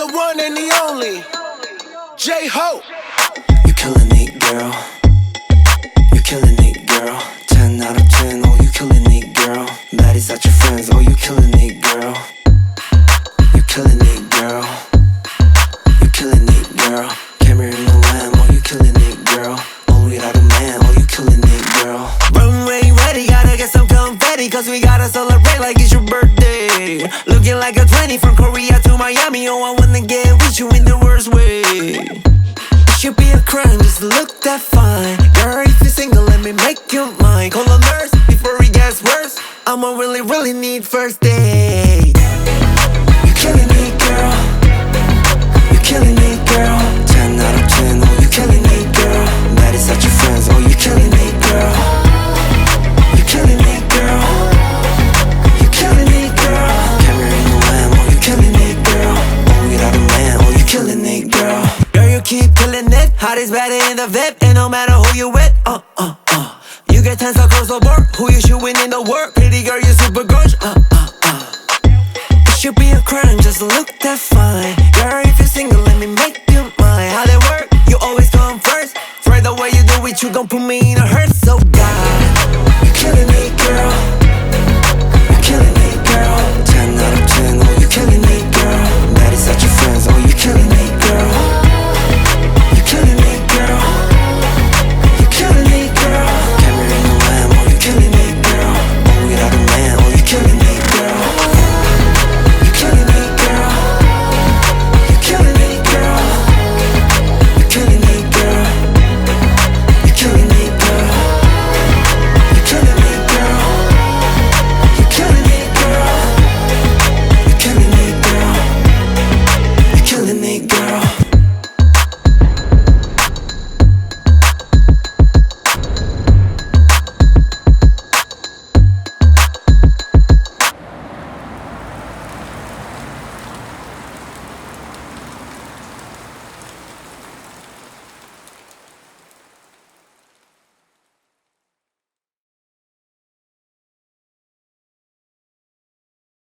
the one and the only J-Ho. You killing it, girl. You killing it, girl. 10 out of 10, oh you killing it, girl. Baddies at your friends, oh you killing it, girl. You killing it, girl. You killing it, girl. Camera in the lamb, oh you killing it, girl. Only without a man, oh you killing it, girl. Runway ready, gotta get some confetti, cause we gotta celebrate like it's your birthday. Looking like a 20 from Korea to Miami, oh I wanna get with you in the worst way. It should be a crime just to look that fine. Girl, if you're single, let me make you mine. Call a nurse before it gets worse. I'ma really need first date. You killing it, girl. You killing it, girl. 10 out of 10, oh you killing it, girl. Baddies at your friends, oh you killing it, girl. You killing it, girl. You killing it, girl. Camera in the lamb, oh you killing it, girl. Oh without a man, oh you killing it, girl. Girl, you keep killing it. Hottest better in the VIP, and no matter who you with, you get 10 across the board. Who you shooting in the work? Pretty girl, you super gorgeous. It should be a crime just to look that fine. Girl, if you're single, let me make you mine. How they work? You always come first. Right the way you do it, you gon' put me in a hurry.